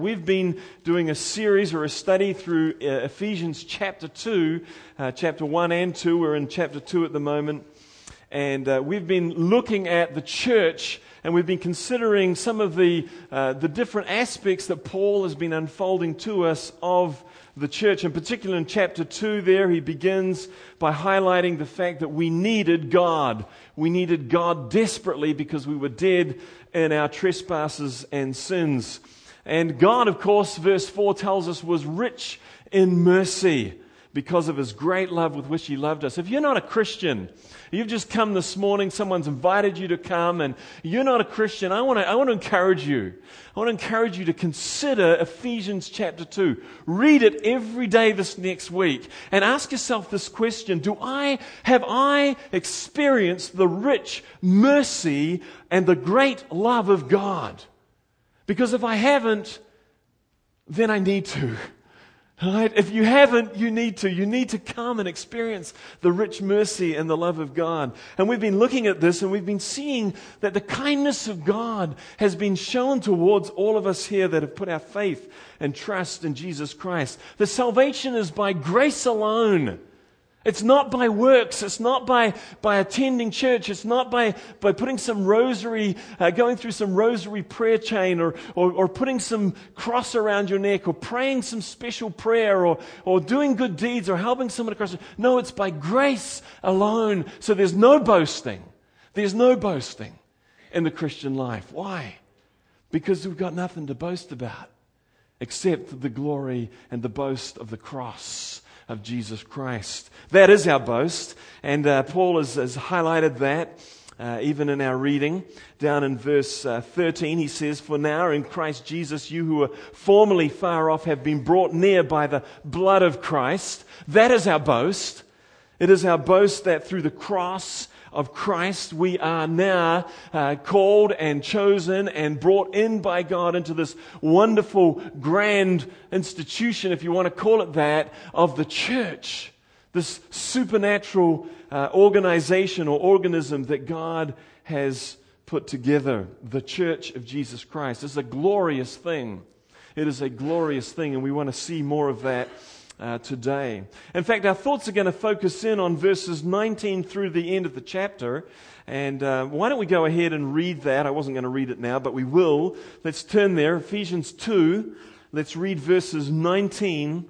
we've been doing a series or a study through Ephesians chapter 2, chapter 1 and 2. We're in chapter 2 at the moment. And we've been looking at the church, and we've been considering some of the different aspects that Paul has been unfolding to us of the church. In particular, in chapter 2 there, he begins by highlighting the fact that we needed God. We needed God desperately because we were dead in our trespasses and sins. And God, of course, verse 4 tells us, was rich in mercy because of His great love with which He loved us. If you're not a Christian, you've just come this morning, someone's invited you to come, and you're not a Christian, I want to encourage you. I want to encourage you to consider Ephesians chapter 2. Read it every day this next week, and ask yourself this question: have I experienced the rich mercy and the great love of God? Because if I haven't, then I need to. Right? If you haven't, you need to. You need to come and experience the rich mercy and the love of God. And we've been looking at this, and we've been seeing that the kindness of God has been shown towards all of us here that have put our faith and trust in Jesus Christ. The salvation is by grace alone. It's not by works. It's not by attending church. It's not by putting some rosary, going through some rosary prayer chain, or putting some cross around your neck, or praying some special prayer, or doing good deeds, or helping someone across. No, it's by grace alone. So there's no boasting. There's no boasting in the Christian life. Why? Because we've got nothing to boast about except the glory and the boast of the cross of Jesus Christ. That is our boast, and Paul has highlighted that even in our reading. Down in verse 13 he says, "For now in Christ Jesus you who were formerly far off have been brought near by the blood of Christ." That is our boast. It is our boast that through the cross of Christ we are now called and chosen and brought in by God into this wonderful grand institution, if you want to call it that, of the church. This supernatural organization or organism that God has put together, the church of Jesus Christ. It's a glorious thing. It is a glorious thing, and we want to see more of that today. In fact, our thoughts are going to focus in on verses 19 through the end of the chapter. And why don't we go ahead and read that? I wasn't going to read it now, but we will. Let's turn there. Ephesians 2. Let's read verses 19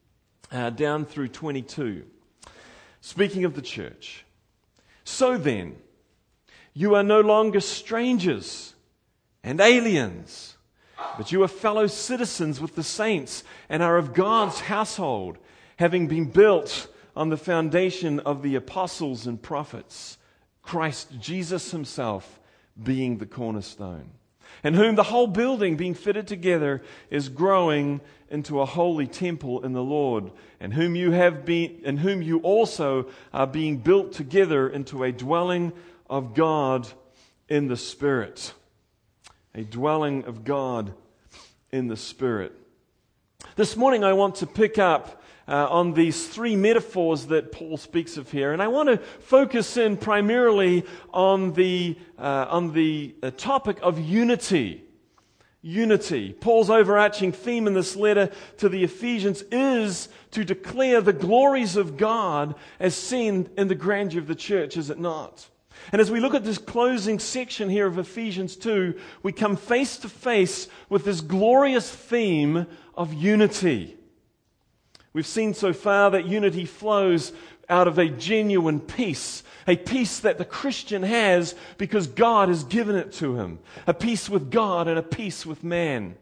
down through 22. Speaking of the church. "So then, you are no longer strangers and aliens, but you are fellow citizens with the saints and are of God's household, having been built on the foundation of the apostles and prophets, Christ Jesus Himself being the cornerstone, in whom the whole building being fitted together is growing into a holy temple in the Lord, and whom you also are being built together into a dwelling of God in the Spirit." A dwelling of God in the Spirit. This morning I want to pick up on these three metaphors that Paul speaks of here, and I want to focus in primarily on the topic of unity. Unity. Paul's overarching theme in this letter to the Ephesians is to declare the glories of God as seen in the grandeur of the church, is it not? And as we look at this closing section here of Ephesians 2, we come face to face with this glorious theme of unity. We've seen so far that unity flows out of a genuine peace, a peace that the Christian has because God has given it to him, a peace with God and a peace with man.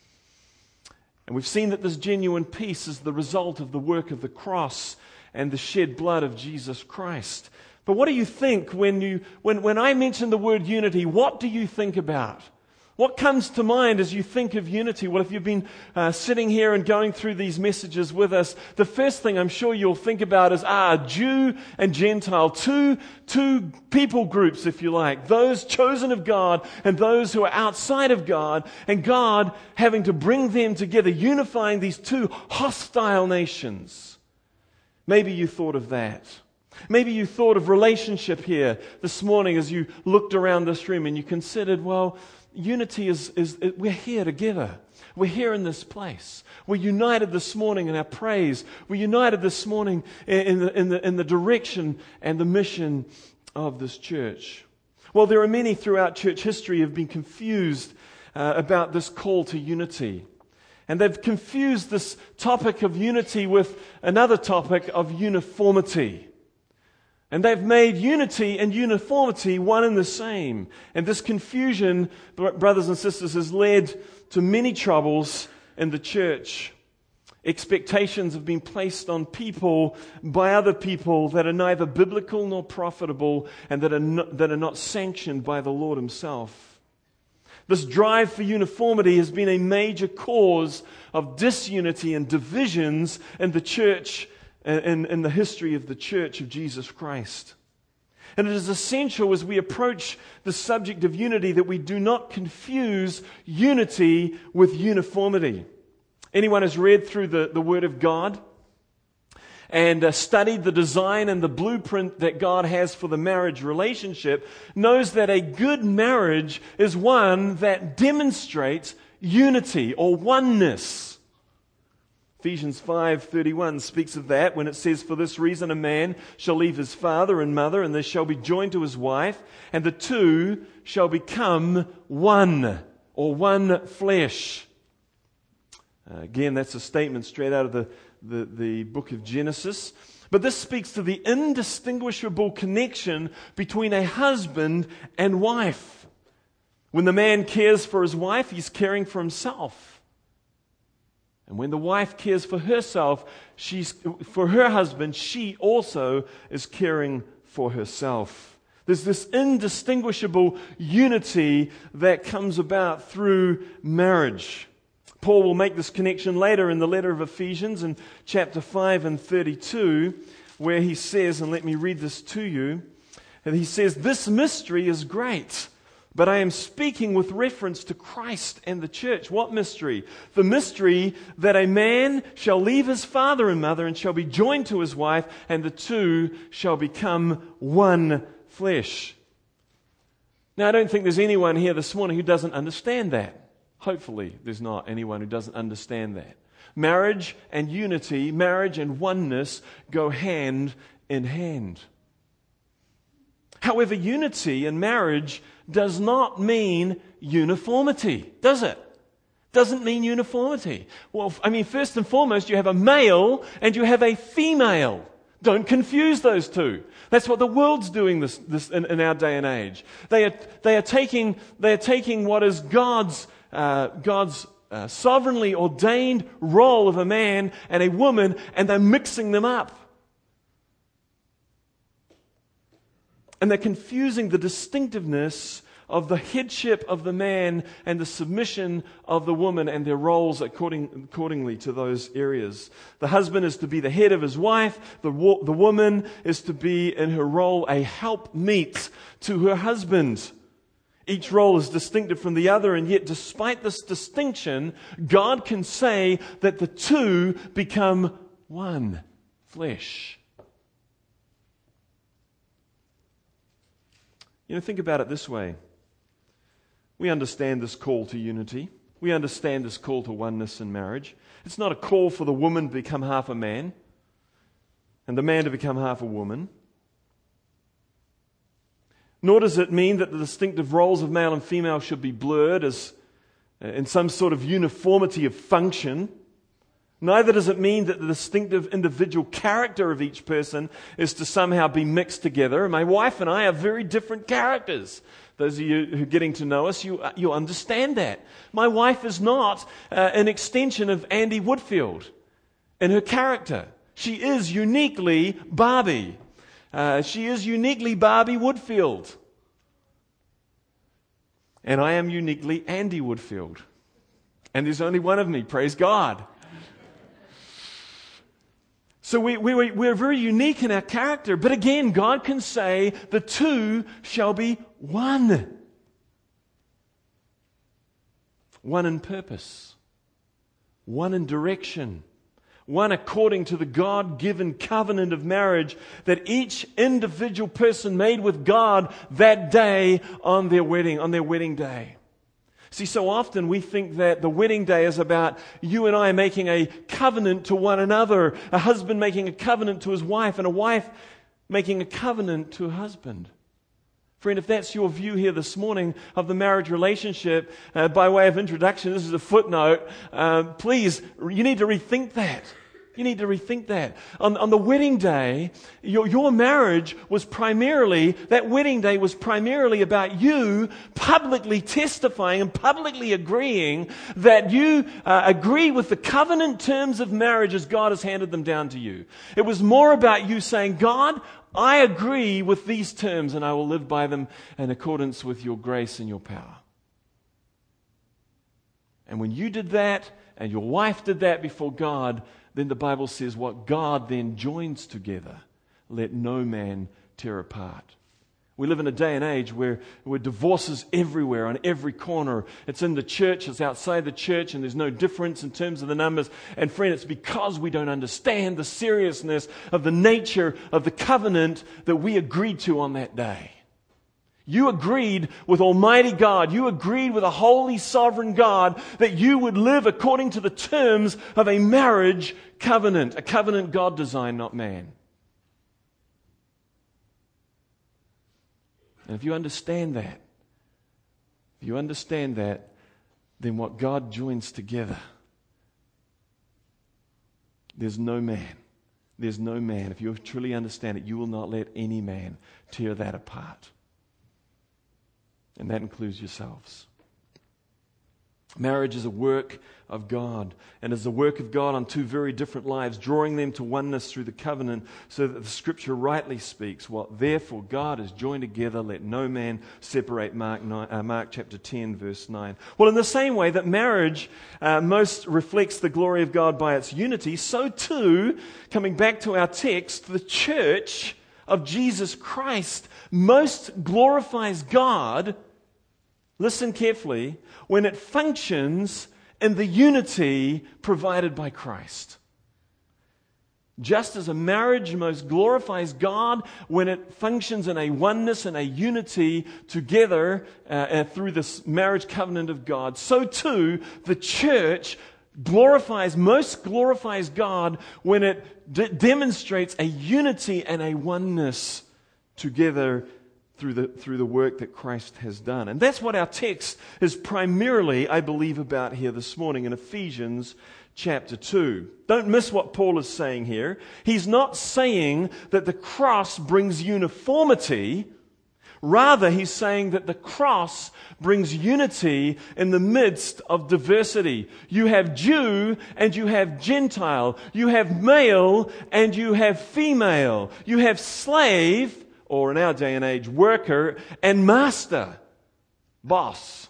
And we've seen that this genuine peace is the result of the work of the cross and the shed blood of Jesus Christ. But what do you think when I mention the word unity? What do you think about? What comes to mind as you think of unity? Well, if you've been sitting here and going through these messages with us, the first thing I'm sure you'll think about is Jew and Gentile, two people groups, if you like, those chosen of God and those who are outside of God, and God having to bring them together, unifying these two hostile nations. Maybe you thought of that. Maybe you thought of relationship here this morning as you looked around this room and you considered, well, unity is we're here together. We're here in this place. We're united this morning in our praise. We're united this morning in the direction and the mission of this church. Well, there are many throughout church history who have been confused about this call to unity. And they've confused this topic of unity with another topic of uniformity. And they've made unity and uniformity one and the same. And this confusion, brothers and sisters, has led to many troubles in the church. Expectations have been placed on people by other people that are neither biblical nor profitable and that are not sanctioned by the Lord Himself. This drive for uniformity has been a major cause of disunity and divisions in the church, in the history of the Church of Jesus Christ. And it is essential as we approach the subject of unity that we do not confuse unity with uniformity. Anyone who's read through the Word of God and studied the design and the blueprint that God has for the marriage relationship knows that a good marriage is one that demonstrates unity or oneness. Ephesians 5:31 speaks of that when it says, "For this reason a man shall leave his father and mother, and they shall be joined to his wife, and the two shall become one," or one flesh. Again, that's a statement straight out of the book of Genesis. But this speaks to the indistinguishable connection between a husband and wife. When the man cares for his wife, he's caring for himself. And when the wife cares for herself, for her husband, she also is caring for herself. There's this indistinguishable unity that comes about through marriage. Paul will make this connection later in the letter of Ephesians in chapter 5 and 32, where he says, and let me read this to you, and he says, "This mystery is great, but I am speaking with reference to Christ and the church." What mystery? The mystery that a man shall leave his father and mother and shall be joined to his wife, and the two shall become one flesh. Now, I don't think there's anyone here this morning who doesn't understand that. Hopefully, there's not anyone who doesn't understand that. Marriage and unity, marriage and oneness go hand in hand. However, unity in marriage does not mean uniformity, does it? Doesn't mean uniformity. Well, I mean, first and foremost, you have a male and you have a female. Don't confuse those two. That's what the world's doing this in our day and age. They are taking what is God's sovereignly ordained role of a man and a woman, and they're mixing them up. And they're confusing the distinctiveness of the headship of the man and the submission of the woman and their roles accordingly to those areas. The husband is to be the head of his wife. The woman is to be in her role a helpmeet to her husband. Each role is distinctive from the other, and yet despite this distinction, God can say that the two become one flesh. You know, think about it this way. We understand this call to unity. We understand this call to oneness in marriage. It's not a call for the woman to become half a man and the man to become half a woman. Nor does it mean that the distinctive roles of male and female should be blurred as in some sort of uniformity of function. Neither does it mean that the distinctive individual character of each person is to somehow be mixed together. My wife and I are very different characters. Those of you who are getting to know us, you understand that. My wife is not an extension of Andy Woodfield in her character. She is uniquely Barbie. She is uniquely Barbie Woodfield. And I am uniquely Andy Woodfield. And there's only one of me, praise God. So we're very unique in our character. But again, God can say the two shall be one. One in purpose. One in direction. One according to the God-given covenant of marriage that each individual person made with God that day on their wedding day. See, so often we think that the wedding day is about you and I making a covenant to one another, a husband making a covenant to his wife, and a wife making a covenant to a husband. Friend, if that's your view here this morning of the marriage relationship, by way of introduction, this is a footnote, please, you need to rethink that. You need to rethink that. On the wedding day, your marriage was primarily, that wedding day was primarily about you publicly testifying and publicly agreeing that you agree with the covenant terms of marriage as God has handed them down to you. It was more about you saying, God, I agree with these terms and I will live by them in accordance with your grace and your power. And when you did that and your wife did that before God, then the Bible says what God then joins together, let no man tear apart. We live in a day and age where divorce is everywhere, on every corner. It's in the church, it's outside the church, and there's no difference in terms of the numbers. And friend, it's because we don't understand the seriousness of the nature of the covenant that we agreed to on that day. You agreed with Almighty God. You agreed with a holy, sovereign God that you would live according to the terms of a marriage covenant. A covenant God designed, not man. And if you understand that, then what God joins together, there's no man. If you truly understand it, you will not let any man tear that apart. And that includes yourselves. Marriage is a work of God, and is the work of God on two very different lives, drawing them to oneness through the covenant, so that the Scripture rightly speaks, what therefore God has joined together, let no man separate. Mark chapter 10, verse 9. Well, in the same way that marriage most reflects the glory of God by its unity, so too, coming back to our text, the church of Jesus Christ most glorifies God, listen carefully, when it functions in the unity provided by Christ. Just as a marriage most glorifies God when it functions in a oneness and a unity together through this marriage covenant of God, so too the church most glorifies God when it demonstrates a unity and a oneness together through the work that Christ has done. And that's what our text is primarily, I believe, about here this morning in Ephesians chapter 2. Don't miss what Paul is saying here. He's not saying that the cross brings uniformity. Rather, he's saying that the cross brings unity in the midst of diversity. You have Jew and you have Gentile. You have male and you have female. You have slave, or in our day and age, worker, and master, boss.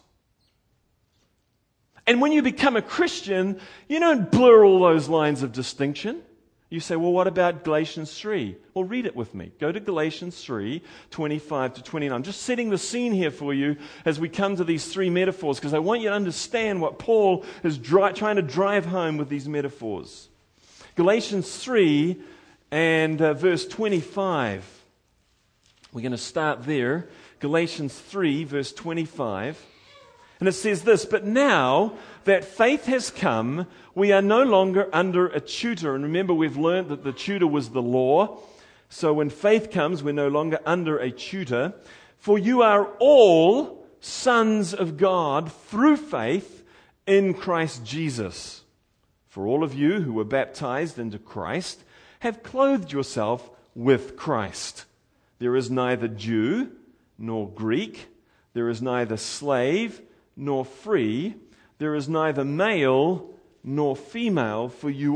And when you become a Christian, you don't blur all those lines of distinction. You say, well, what about Galatians 3? Well, read it with me. Go to Galatians 3, 25 to 29. I'm just setting the scene here for you as we come to these three metaphors, because I want you to understand what Paul is trying to drive home with these metaphors. Galatians 3 and verse 25. We're going to start there. Galatians 3, verse 25. And it says this, but now that faith has come, we are no longer under a tutor. And remember, we've learned that the tutor was the law. So when faith comes, we're no longer under a tutor. For you are all sons of God through faith in Christ Jesus. For all of you who were baptized into Christ have clothed yourself with Christ. There is neither Jew nor Greek. There is neither slave nor free. There is neither male nor female, for you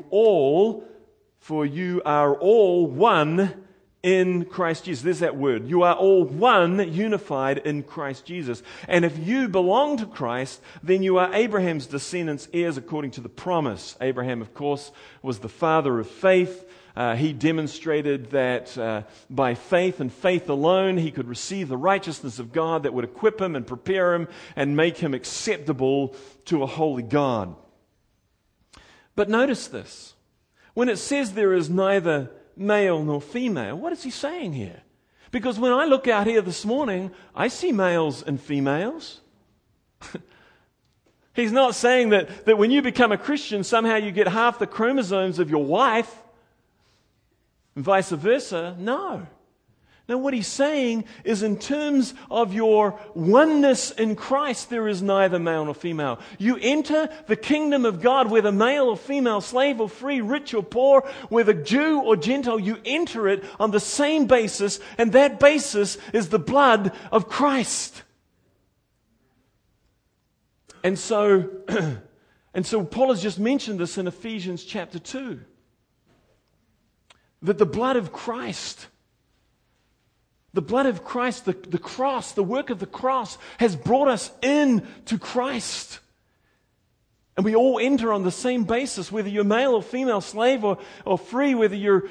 are all one in Christ Jesus. There's that word. You are all one, unified in Christ Jesus. And if you belong to Christ, then you are Abraham's descendants, heirs according to the promise. Abraham, of course, was the father of faith. He demonstrated that by faith and faith alone, he could receive the righteousness of God that would equip him and prepare him and make him acceptable to a holy God. But notice this. When it says there is neither male nor female, what is he saying here? Because when I look out here this morning, I see males and females. He's not saying that when you become a Christian, somehow you get half the chromosomes of your wife and vice versa. No. Now, what he's saying is in terms of your oneness in Christ, there is neither male nor female. You enter the kingdom of God, whether male or female, slave or free, rich or poor, whether Jew or Gentile, you enter it on the same basis, and that basis is the blood of Christ. And so Paul has just mentioned this in Ephesians chapter 2. That the blood of Christ, the cross, the work of the cross has brought us in to Christ. And we all enter on the same basis, whether you're male or female, slave or free, whether you're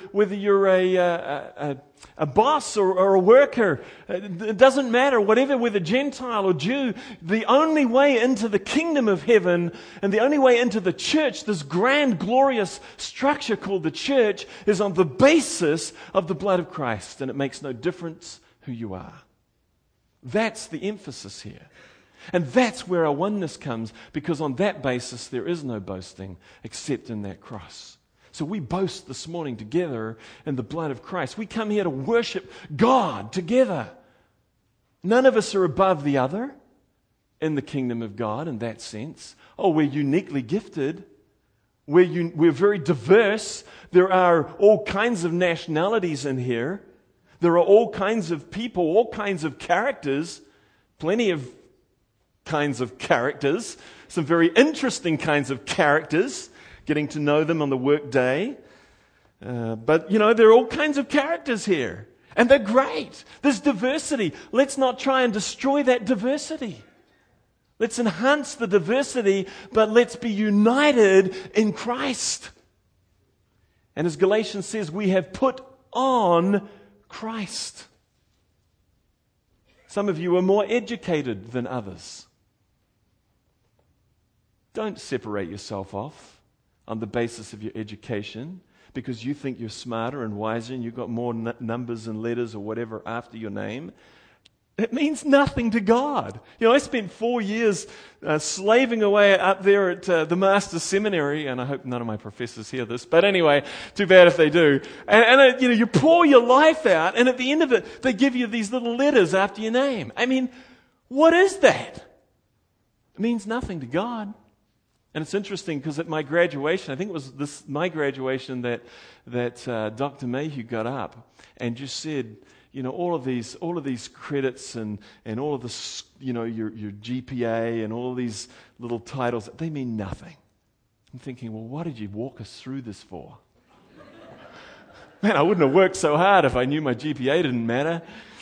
a boss or a worker. It doesn't matter, whether Gentile or Jew. The only way into the kingdom of heaven and the only way into the church, this grand, glorious structure called the church, is on the basis of the blood of Christ. And it makes no difference who you are. That's the emphasis here. And that's where our oneness comes, because on that basis there is no boasting except in that cross. So we boast this morning together in the blood of Christ. We come here to worship God together. None of us are above the other in the kingdom of God in that sense. Oh, we're uniquely gifted. We're very diverse. There are all kinds of nationalities in here. There are all kinds of people, all kinds of characters, plenty of kinds of characters, some very interesting kinds of characters, getting to know them on the work day. But there are all kinds of characters here, and they're great. There's diversity. Let's not try and destroy that diversity. Let's enhance the diversity, but let's be united in Christ. And as Galatians says, we have put on Christ. Some of you are more educated than others. Don't separate yourself off on the basis of your education because you think you're smarter and wiser and you've got more numbers and letters or whatever after your name. It means nothing to God. I spent 4 years slaving away up there at the Master's Seminary, and I hope none of my professors hear this, but anyway, too bad if they do. And you pour your life out, and at the end of it, they give you these little letters after your name. I mean, what is that? It means nothing to God. And it's interesting because at my graduation, I think it was my graduation that Dr. Mayhew got up and just said, all of these credits and all of this, your GPA and all of these little titles, they mean nothing. I'm thinking, well, what did you walk us through this for? Man, I wouldn't have worked so hard if I knew my GPA didn't matter.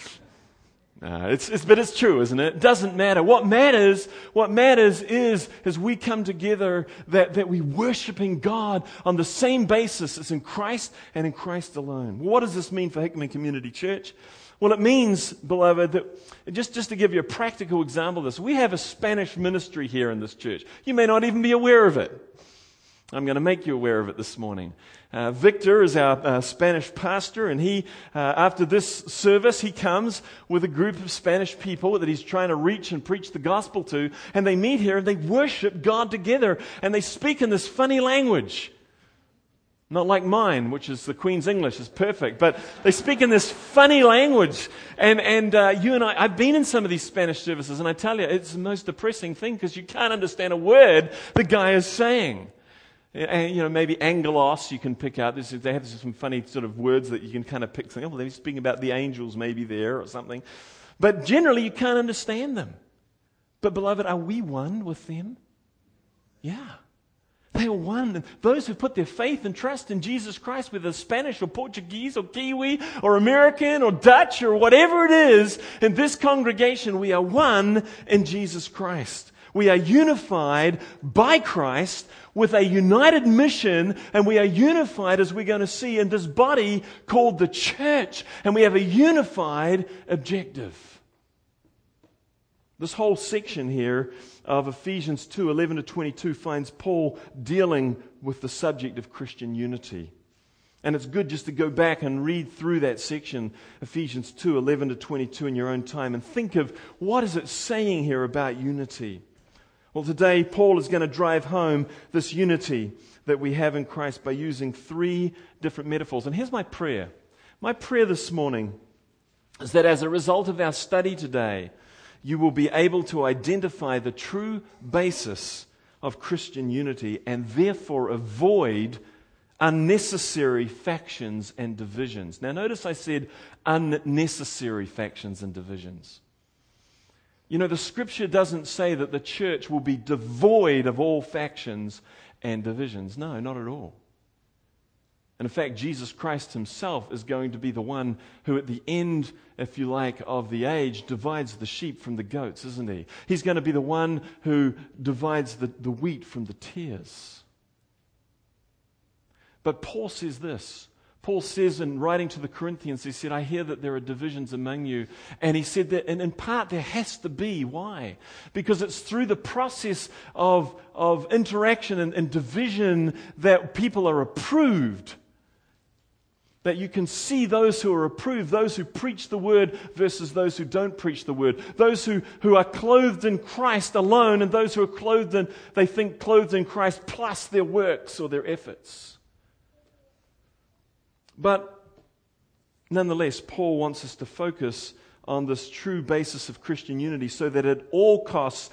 But it's true, isn't it? It doesn't matter. What matters is as we come together that we're worshiping God on the same basis as in Christ and in Christ alone. What does this mean for Hickman Community Church? Well, it means, beloved, that just to give you a practical example of this, we have a Spanish ministry here in this church. You may not even be aware of it. I'm going to make you aware of it this morning. Victor is our Spanish pastor, and he, after this service, he comes with a group of Spanish people that he's trying to reach and preach the gospel to, and they meet here and they worship God together, and they speak in this funny language. Not like mine, which is the Queen's English, is perfect, but they speak in this funny language. And you and I've been in some of these Spanish services, and I tell you, it's the most depressing thing because you can't understand a word the guy is saying. And, maybe angelos you can pick out. They have some funny sort of words that you can kind of pick. Oh, well, they're speaking about the angels maybe there or something. But generally, you can't understand them. But, beloved, are we one with them? Yeah. They are one. Those who put their faith and trust in Jesus Christ, whether Spanish or Portuguese or Kiwi or American or Dutch or whatever it is, in this congregation, we are one in Jesus Christ. We are unified by Christ with a united mission, and we are unified, as we're going to see, in this body called the church, and we have a unified objective. This whole section here of Ephesians 2:11 to 22 finds Paul dealing with the subject of Christian unity. And it's good just to go back and read through that section, Ephesians 2:11 to 22, in your own time, and think of what is it saying here about unity. Well, today Paul is going to drive home this unity that we have in Christ by using 3 different metaphors. And here's my prayer. My prayer this morning is that as a result of our study today, you will be able to identify the true basis of Christian unity and therefore avoid unnecessary factions and divisions. Now notice I said unnecessary factions and divisions. You know, the scripture doesn't say that the church will be devoid of all factions and divisions. No, not at all. And in fact, Jesus Christ himself is going to be the one who at the end, if you like, of the age divides the sheep from the goats, isn't he? He's going to be the one who divides the wheat from the tares. But Paul says this. Paul says in writing to the Corinthians, he said, I hear that there are divisions among you. And he said that, and in part there has to be. Why? Because it's through the process of interaction and division that people are approved. That you can see those who are approved, those who preach the word versus those who don't preach the word. Those who are clothed in Christ alone and those who are clothed in Christ plus their works or their efforts. But nonetheless, Paul wants us to focus on this true basis of Christian unity so that at all costs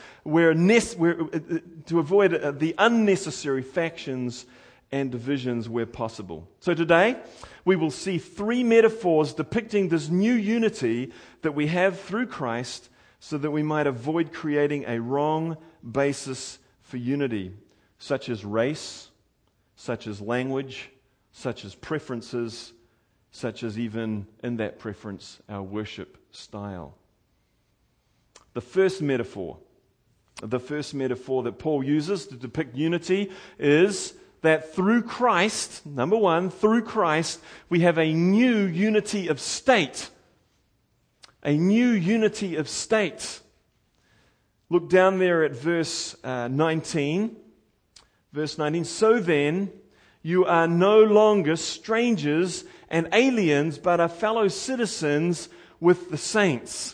to avoid the unnecessary factions and divisions where possible. So today, we will see 3 metaphors depicting this new unity that we have through Christ so that we might avoid creating a wrong basis for unity, such as race, such as language, such as preferences, such as even in that preference, our worship style. The first metaphor that Paul uses to depict unity is that through Christ, number one, through Christ, we have a new unity of state. A new unity of state. Look down there at verse 19. Verse 19, so then, you are no longer strangers and aliens, but are fellow citizens with the saints.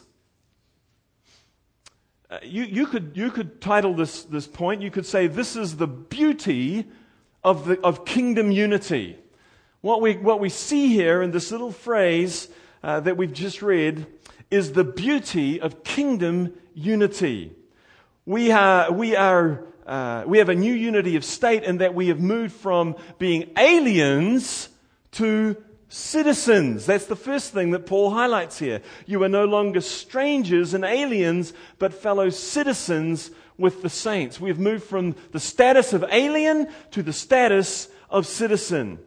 You could title this point. You could say this is the beauty of kingdom unity. What we see here in this little phrase that we've just read is the beauty of kingdom unity. We have a new unity of state in that we have moved from being aliens to citizens. That's the first thing that Paul highlights here. You are no longer strangers and aliens, but fellow citizens with the saints. We have moved from the status of alien to the status of citizen.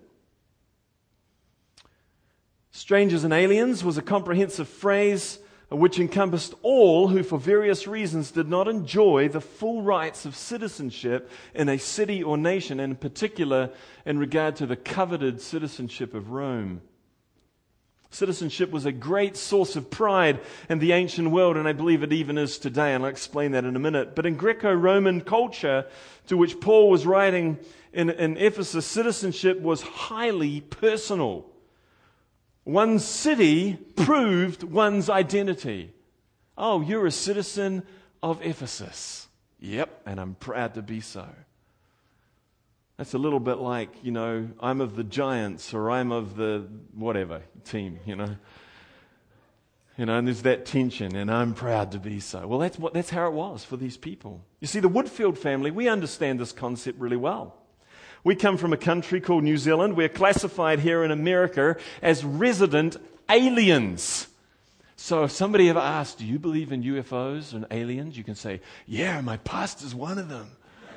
Strangers and aliens was a comprehensive phrase which encompassed all who for various reasons did not enjoy the full rights of citizenship in a city or nation, and in particular in regard to the coveted citizenship of Rome. Citizenship was a great source of pride in the ancient world, and I believe it even is today, and I'll explain that in a minute. But in Greco-Roman culture, to which Paul was writing in Ephesus, citizenship was highly personal. One city proved one's identity. Oh, you're a citizen of Ephesus. Yep, and I'm proud to be so. That's a little bit like, I'm of the Giants or I'm of the whatever team, and there's that tension, and I'm proud to be so. Well, that's how it was for these people. You see, the Woodfield family, we understand this concept really well. We come from a country called New Zealand. We're classified here in America as resident aliens. So if somebody ever asks, do you believe in UFOs and aliens? You can say, yeah, my pastor's one of them.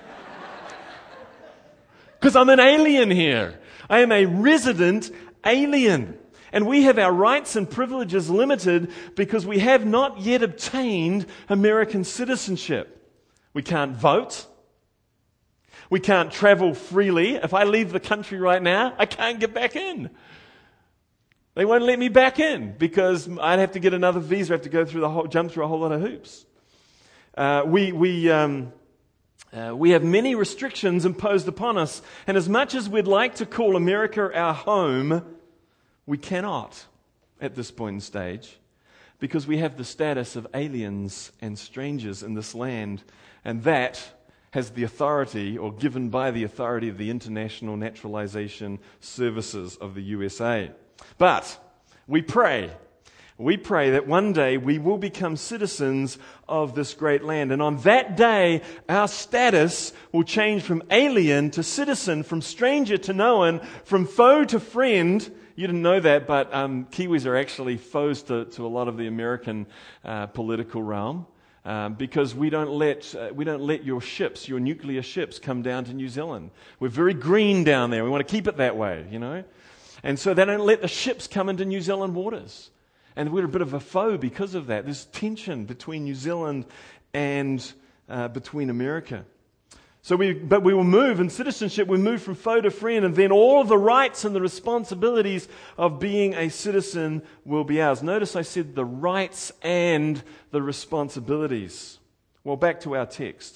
Because I'm an alien here. I am a resident alien. And we have our rights and privileges limited because we have not yet obtained American citizenship. We can't vote. We can't travel freely. If I leave the country right now, I can't get back in. They won't let me back in because I'd have to get another visa. I have to go through jump through a whole lot of hoops. We have many restrictions imposed upon us, and as much as we'd like to call America our home, we cannot at this point in stage because we have the status of aliens and strangers in this land, and that has the authority, or given by the authority of the International Naturalization Services of the USA. But we pray that one day we will become citizens of this great land. And on that day, our status will change from alien to citizen, from stranger to known, from foe to friend. You didn't know that, but Kiwis are actually foes to a lot of the American political realm. Because we don't let your ships, your nuclear ships, come down to New Zealand. We're very green down there. We want to keep it that way, And so they don't let the ships come into New Zealand waters. And we're a bit of a foe because of that. There's tension between New Zealand and between America. But we will move in citizenship. We move from foe to friend, and then all of the rights and the responsibilities of being a citizen will be ours. Notice I said the rights and the responsibilities. Well, back to our text.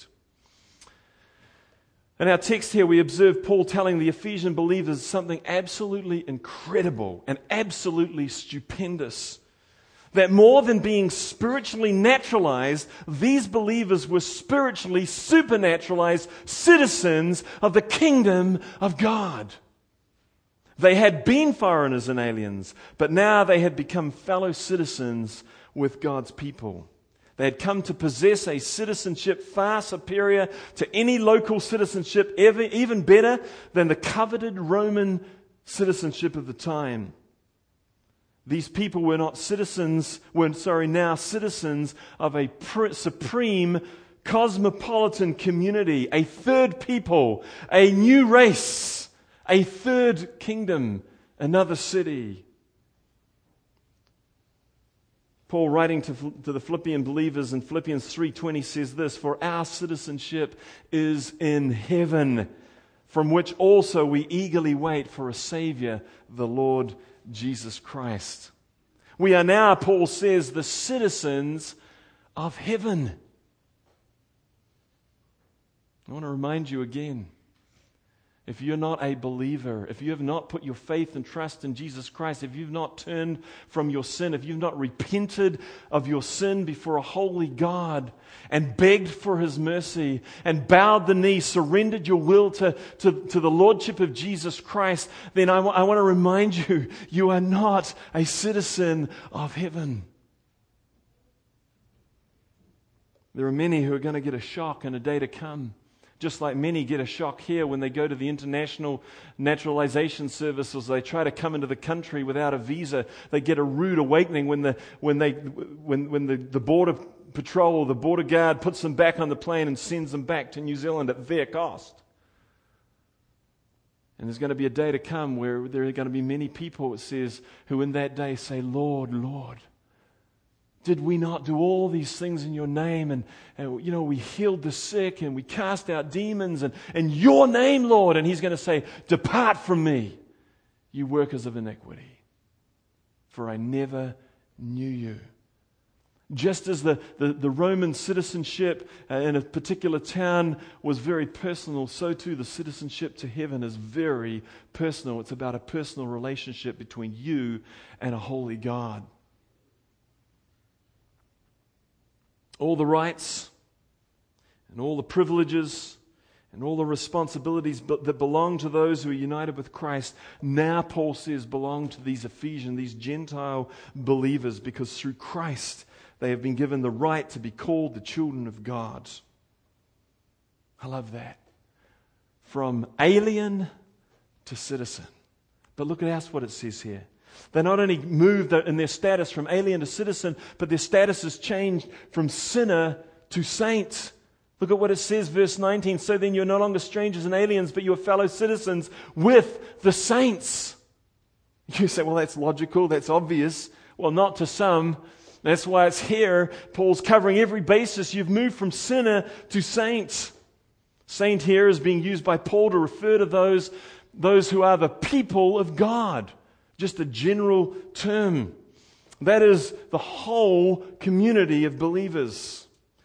In our text here, we observe Paul telling the Ephesian believers something absolutely incredible and absolutely stupendous. That more than being spiritually naturalized, these believers were spiritually supernaturalized citizens of the kingdom of God. They had been foreigners and aliens, but now they had become fellow citizens with God's people. They had come to possess a citizenship far superior to any local citizenship, even better than the coveted Roman citizenship of the time. These people were now citizens of a supreme cosmopolitan community, a third people, a new race, a third kingdom, another city. Paul, writing to the Philippian believers in Philippians 3:20, says this: "For our citizenship is in heaven, from which also we eagerly wait for a Savior, the Lord Jesus Christ." We are now, Paul says, the citizens of heaven. I want to remind you again, if you're not a believer, if you have not put your faith and trust in Jesus Christ, if you've not turned from your sin, if you've not repented of your sin before a holy God and begged for His mercy and bowed the knee, surrendered your will to the Lordship of Jesus Christ, then I want to remind you, you are not a citizen of heaven. There are many who are going to get a shock in a day to come. Just like many get a shock here when they go to the International Naturalization Services, they try to come into the country without a visa. They get a rude awakening when the border patrol, the border guard, puts them back on the plane and sends them back to New Zealand at their cost. And there's going to be a day to come where there are going to be many people, it says, who in that day say, "Lord, Lord, did we not do all these things in your name? And we healed the sick and we cast out demons and in your name, Lord." And He's going to say, "Depart from me, you workers of iniquity, for I never knew you." Just as the Roman citizenship in a particular town was very personal, so too the citizenship to heaven is very personal. It's about a personal relationship between you and a holy God. All the rights and all the privileges and all the responsibilities that belong to those who are united with Christ, now Paul says belong to these these Gentile believers, because through Christ they have been given the right to be called the children of God. I love that. From alien to citizen. But look at what it says here. They not only moved in their status from alien to citizen, but their status has changed from sinner to saint. Look at what it says, verse 19. "So then you're no longer strangers and aliens, but you are fellow citizens with the saints." You say, well, that's logical, that's obvious. Well, not to some. That's why it's here. Paul's covering every basis. You've moved from sinner to saint. Saint here is being used by Paul to refer to those who are the people of God. Just a general term. That is the whole community of believers.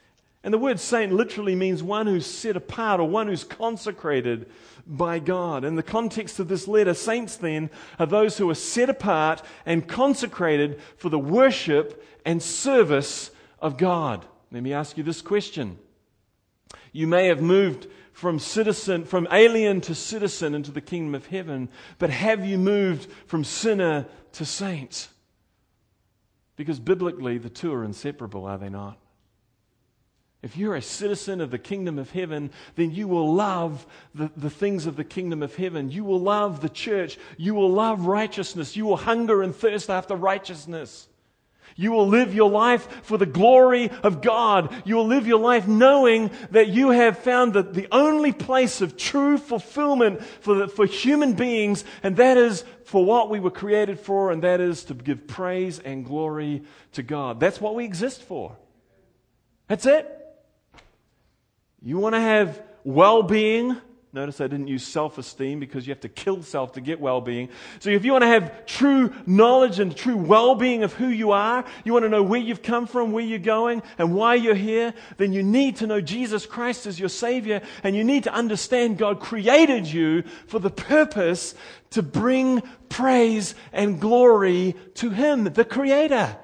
And the word saint literally means one who's set apart or one who's consecrated by God. In the context of this letter, saints then are those who are set apart and consecrated for the worship and service of God. Let me ask you this question. You may have moved from alien to citizen into the kingdom of heaven, but have you moved from sinner to saint? Because biblically, the two are inseparable, are they not? If you're a citizen of the kingdom of heaven, then you will love the things of the kingdom of heaven. You will love the church. You will love righteousness. You will hunger and thirst after righteousness. You will live your life for the glory of God. You will live your life knowing that you have found the only place of true fulfillment for human beings, and that is for what we were created for, and that is to give praise and glory to God. That's what we exist for. That's it. You want to have well-being. Notice I didn't use self-esteem because you have to kill self to get well-being. So if you want to have true knowledge and true well-being of who you are, you want to know where you've come from, where you're going, and why you're here, then you need to know Jesus Christ as your Savior, and you need to understand God created you for the purpose to bring praise and glory to Him, the Creator.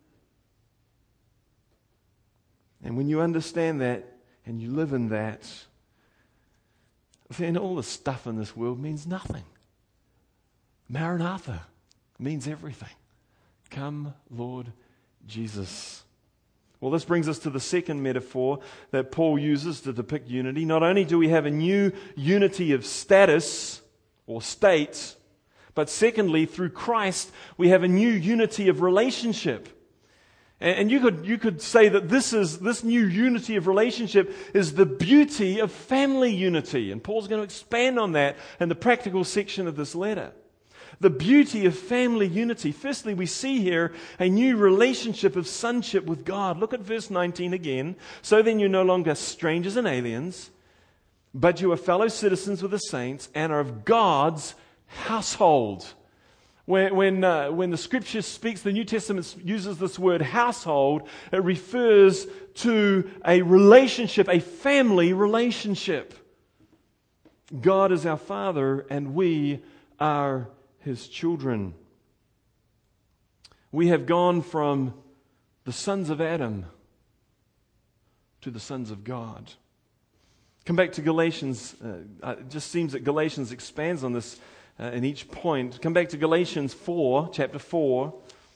And when you understand that, and you live in that, then all the stuff in this world means nothing. Maranatha means everything. Come, Lord Jesus. Well, this brings us to the second metaphor that Paul uses to depict unity. Not only do we have a new unity of status or state, but secondly, through Christ, we have a new unity of relationship. And you could say that this new unity of relationship is the beauty of family unity. And Paul's going to expand on that in the practical section of this letter. The beauty of family unity. Firstly, we see here a new relationship of sonship with God. Look at verse 19 again. So then you're no longer strangers and aliens, but you are fellow citizens with the saints and are of God's household. When the Scripture speaks, the New Testament uses this word household, it refers to a relationship, a family relationship. God is our Father and we are His children. We have gone from the sons of Adam to the sons of God. Come back to Galatians. It just seems that Galatians expands on this in each point. Come back to Galatians 4, chapter 4.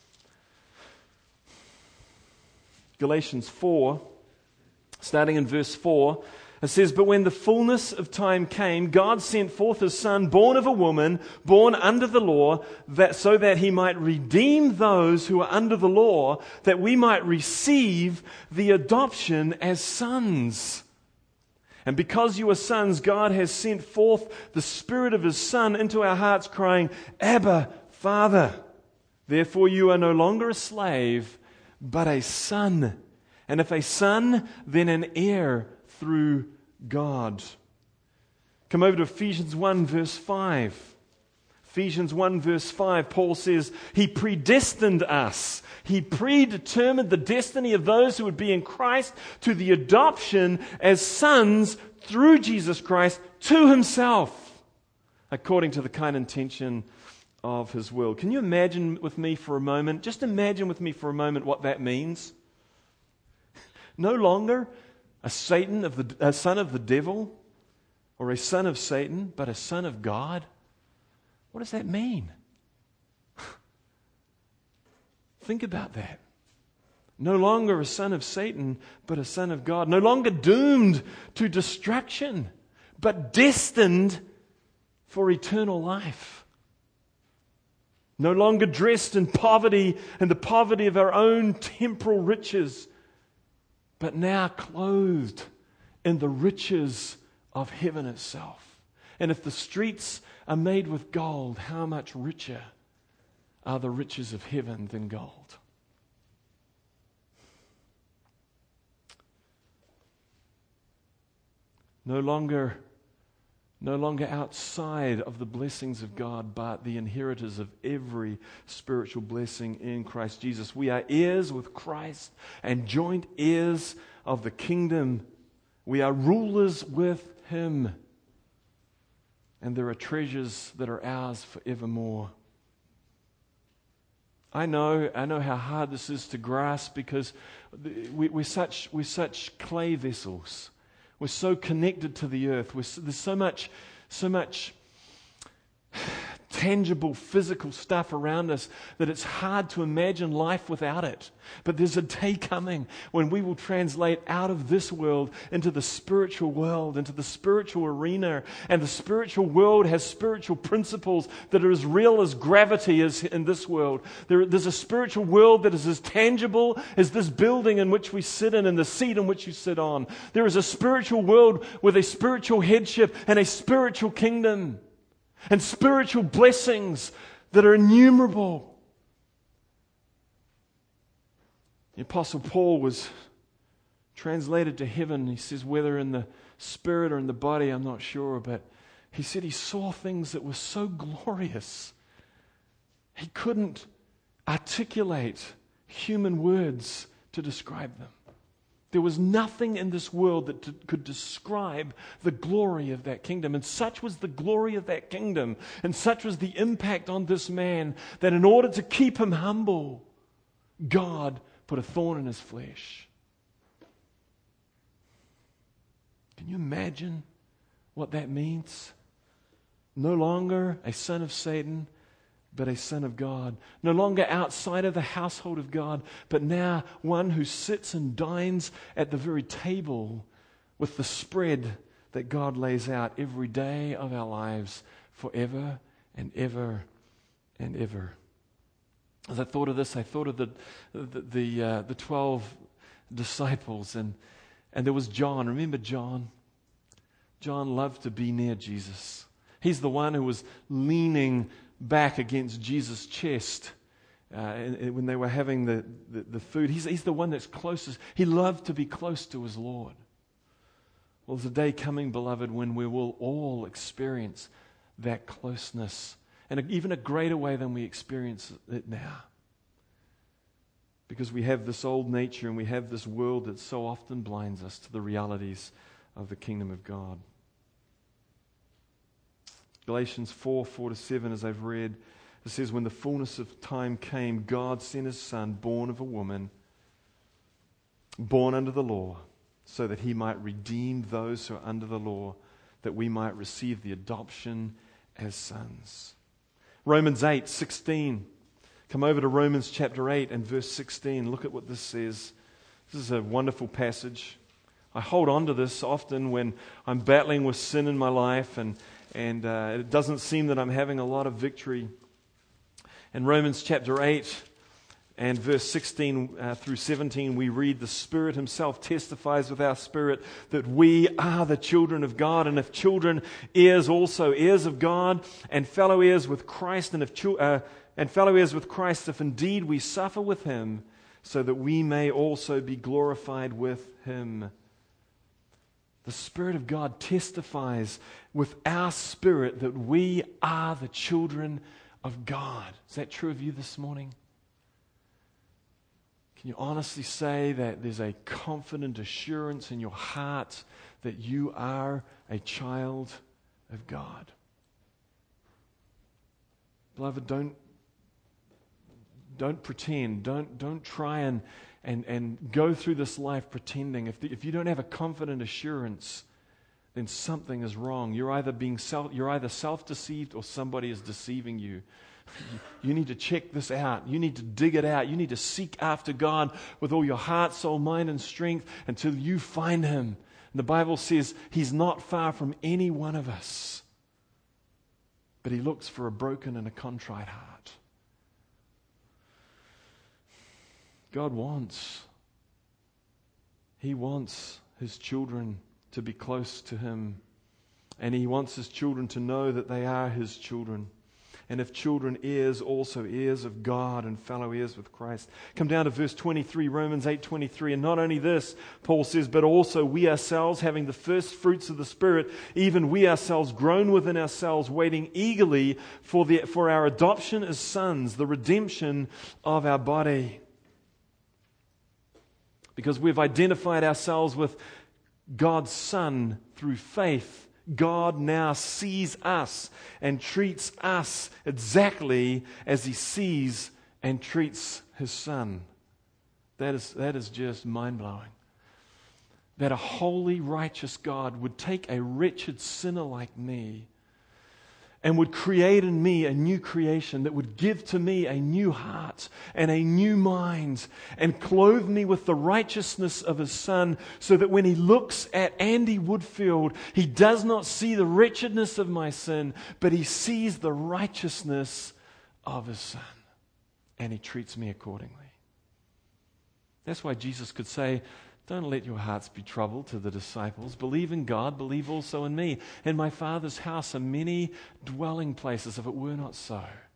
Galatians 4, starting in verse 4. It says, "But when the fullness of time came, God sent forth His Son, born of a woman, born under the law, so that He might redeem those who are under the law, that we might receive the adoption as sons. And because you are sons, God has sent forth the Spirit of His Son into our hearts, crying, 'Abba, Father.' Therefore you are no longer a slave, but a son. And if a son, then an heir through God." Come over to Ephesians 1, verse 5. Ephesians 1 verse 5, Paul says, He predestined us. He predetermined the destiny of those who would be in Christ to the adoption as sons through Jesus Christ to Himself, according to the kind intention of His will. Can you imagine with me for a moment, just imagine with me for a moment what that means? No longer a son of the devil or a son of Satan, but a son of God. What does that mean? Think about that. No longer a son of Satan, but a son of God. No longer doomed to destruction, but destined for eternal life. No longer dressed in poverty and the poverty of our own temporal riches, but now clothed in the riches of heaven itself. And if the streets are made with gold, how much richer are the riches of heaven than gold? No longer no longer outside of the blessings of God, but the inheritors of every spiritual blessing in Christ Jesus. We are heirs with Christ and joint heirs of the kingdom. We are rulers with Him. And there are treasures that are ours forevermore. I know how hard this is to grasp, because we're such clay vessels. We're so connected to the earth. There's so much tangible, physical stuff around us that it's hard to imagine life without it. But there's a day coming when we will translate out of this world into the spiritual world, into the spiritual arena. And the spiritual world has spiritual principles that are as real as gravity is in this world. There's a spiritual world that is as tangible as this building in which we sit in and the seat in which you sit on. There is a spiritual world with a spiritual headship and a spiritual kingdom and spiritual blessings that are innumerable. The Apostle Paul was translated to heaven. He says, whether in the spirit or in the body, I'm not sure, but he said he saw things that were so glorious. He couldn't articulate human words to describe them. There was nothing in this world that could describe the glory of that kingdom. And such was the glory of that kingdom, and such was the impact on this man, that in order to keep him humble, God put a thorn in his flesh. Can you imagine what that means? No longer a son of Satan, but a son of God. No longer outside of the household of God, but now one who sits and dines at the very table with the spread that God lays out every day of our lives forever and ever and ever. As I thought of this, I thought of the 12 disciples, and there was John. Remember John? John loved to be near Jesus. He's the one who was leaning back against Jesus' chest when they were having the food. He's the one that's closest. He loved to be close to his Lord. Well, there's a day coming, beloved, when we will all experience that closeness, and even a greater way than we experience it now. Because we have this old nature and we have this world that so often blinds us to the realities of the kingdom of God. Galatians 4:4-7, as I've read, it says, when the fullness of time came, God sent His Son, born of a woman, born under the law, so that He might redeem those who are under the law, that we might receive the adoption as sons. Romans 8:16. Come over to Romans chapter 8 and verse 16. Look at what this says. This is a wonderful passage. I hold on to this often when I'm battling with sin in my life, and it doesn't seem that I'm having a lot of victory. In Romans chapter 8 and verse 16 through 17, we read, the Spirit Himself testifies with our spirit that we are the children of God, and if children, heirs also, heirs of God, and fellow heirs with Christ, and fellow heirs with Christ, if indeed we suffer with Him, so that we may also be glorified with Him. The Spirit of God testifies with our spirit that we are the children of God. Is that true of you this morning? Can you honestly say that there's a confident assurance in your heart that you are a child of God? Beloved, don't pretend. Don't try and go through this life pretending. If you don't have a confident assurance, then something is wrong. You're either self-deceived or somebody is deceiving you. You need to check this out. You need to dig it out. You need to seek after God with all your heart, soul, mind, and strength until you find Him. And the Bible says He's not far from any one of us, but He looks for a broken and a contrite heart. God wants His children to be close to Him, and He wants His children to know that they are His children. and if children, heirs, also heirs of God and fellow heirs with Christ. Come down to verse 23, Romans 8:23. And not only this, Paul says, but also we ourselves, having the first fruits of the Spirit, even we ourselves groan within ourselves, waiting eagerly for our adoption as sons, the redemption of our body. Because we've identified ourselves with God's Son through faith, God now sees us and treats us exactly as He sees and treats His Son. That is just mind-blowing. That a holy, righteous God would take a wretched sinner like me and would create in me a new creation that would give to me a new heart and a new mind and clothe me with the righteousness of His Son, so that when He looks at Andy Woodfield, He does not see the wretchedness of my sin, but He sees the righteousness of His Son, and He treats me accordingly. That's why Jesus could say, don't let your hearts be troubled, to the disciples. Believe in God, believe also in me. In my Father's house are many dwelling places. If it were not so,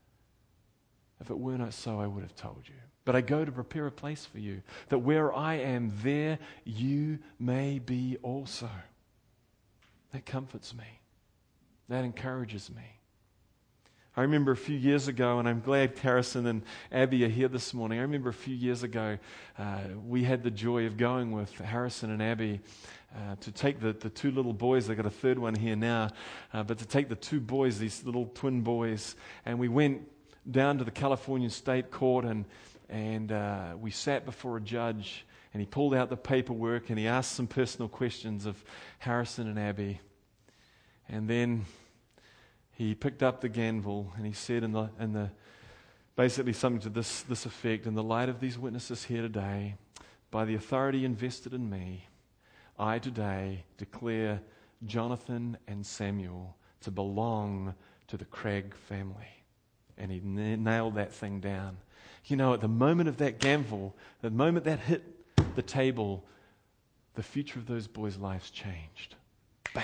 I would have told you. But I go to prepare a place for you, that where I am, there you may be also. That comforts me. That encourages me. I remember a few years ago, and I'm glad Harrison and Abby are here this morning. I remember a few years ago, we had the joy of going with Harrison and Abby to take the two little boys. They've got a third one here now, but to take the two boys, these little twin boys, and we went down to the California State Court, and we sat before a judge, and he pulled out the paperwork, and he asked some personal questions of Harrison and Abby, and then he picked up the Ganville and he said in the basically something to this effect: in the light of these witnesses here today, by the authority invested in me, I today declare Jonathan and Samuel to belong to the Craig family. And he nailed that thing down. You know, at the moment of that Ganville, the moment that hit the table, the future of those boys' lives changed. Bam!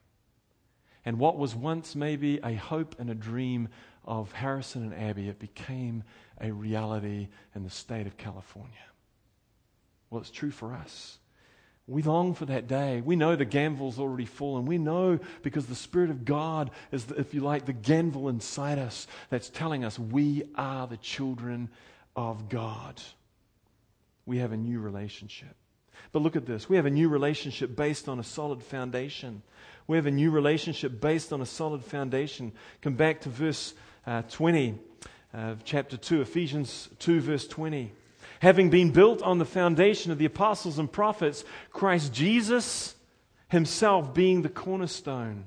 And what was once maybe a hope and a dream of Harrison and Abby, it became a reality in the state of California. Well, it's true for us. We long for that day. We know the Ganville's already fallen. We know because the Spirit of God is, if you like, the Ganville inside us that's telling us we are the children of God. We have a new relationship. But look at this. We have a new relationship based on a solid foundation. We have a new relationship based on a solid foundation. Come back to verse 20 of chapter 2, Ephesians 2, verse 20. Having been built on the foundation of the apostles and prophets, Christ Jesus Himself being the cornerstone.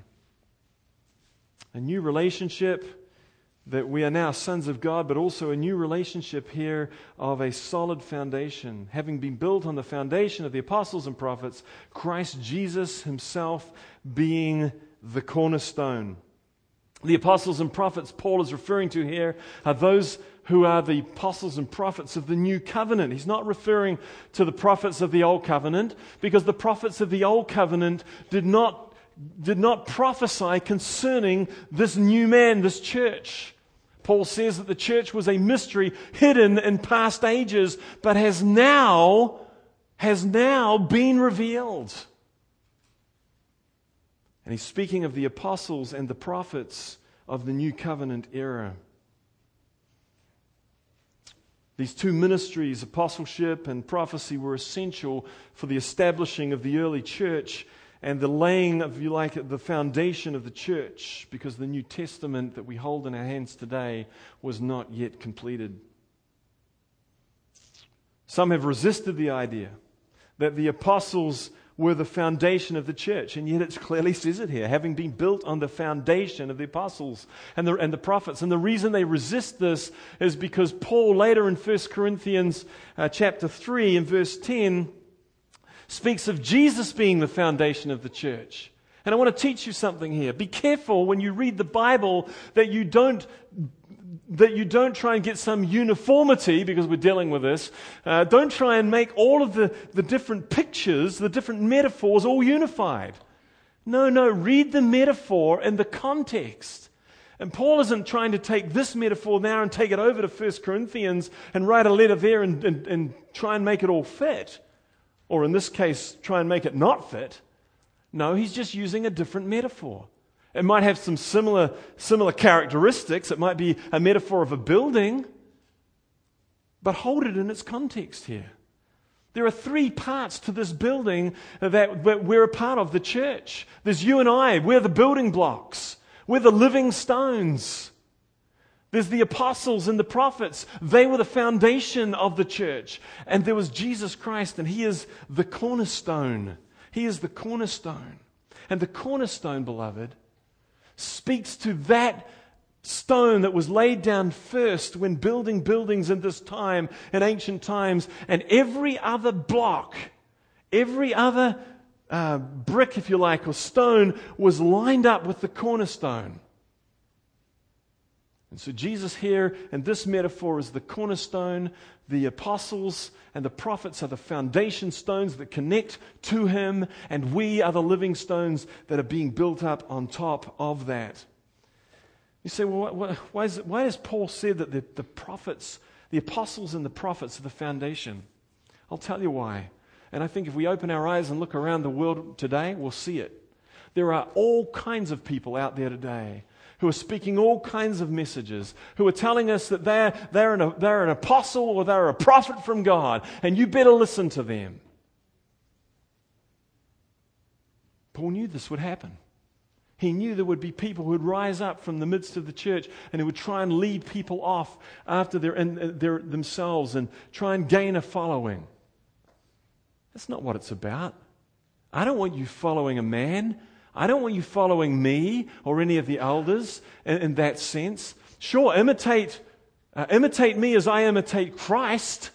A new relationship that we are now sons of God, but also a new relationship here of a solid foundation. Having been built on the foundation of the apostles and prophets, Christ Jesus Himself being the cornerstone. The apostles and prophets Paul is referring to here are those who are the apostles and prophets of the new covenant. He's not referring to the prophets of the old covenant, because the prophets of the old covenant did not prophesy concerning this new man, this church. Paul says that the church was a mystery hidden in past ages, but has now been revealed. And he's speaking of the apostles and the prophets of the new covenant era. These two ministries, apostleship and prophecy, were essential for the establishing of the early church and the laying of, if you like, the foundation of the church, because the New Testament that we hold in our hands today was not yet completed. Some have resisted the idea that the apostles were the foundation of the church, and yet it clearly says it here, having been built on the foundation of the apostles and the prophets. And the reason they resist this is because Paul later in 1 Corinthians chapter 3 and verse 10 speaks of Jesus being the foundation of the church. And I want to teach you something here. Be careful when you read the Bible that you don't try and get some uniformity, because we're dealing with this. Don't try and make all of the different pictures, the different metaphors all unified. No, read the metaphor in the context And Paul isn't trying to take this metaphor now and take it over to 1 Corinthians and write a letter there and try and make it all fit. Or in this case, try and make it not fit. No, he's just using a different metaphor. It might have some similar characteristics. It might be a metaphor of a building. But hold it in its context here. There are three parts to this building that we're a part of, the church. There's you and I. We're the building blocks. We're the living stones. There's the apostles and the prophets. They were the foundation of the church. And there was Jesus Christ, and He is the cornerstone. He is the cornerstone. And the cornerstone, beloved, speaks to that stone that was laid down first when building buildings in this time, in ancient times, and every other block, every other brick, if you like, or stone was lined up with the cornerstone. And so Jesus here in this metaphor is the cornerstone. The apostles and the prophets are the foundation stones that connect to Him, and we are the living stones that are being built up on top of that. You say, well, why has Paul said that the prophets, the apostles and the prophets are the foundation? I'll tell you why. And I think if we open our eyes and look around the world today, we'll see it. There are all kinds of people out there today who are speaking all kinds of messages, who are telling us that they're an apostle or they're a prophet from God, and you better listen to them. Paul knew this would happen. He knew there would be people who would rise up from the midst of the church and who would try and lead people off after themselves and try and gain a following. That's not what it's about. I don't want you following a man. I don't want you following me or any of the elders in that sense. Sure, imitate me as I imitate Christ,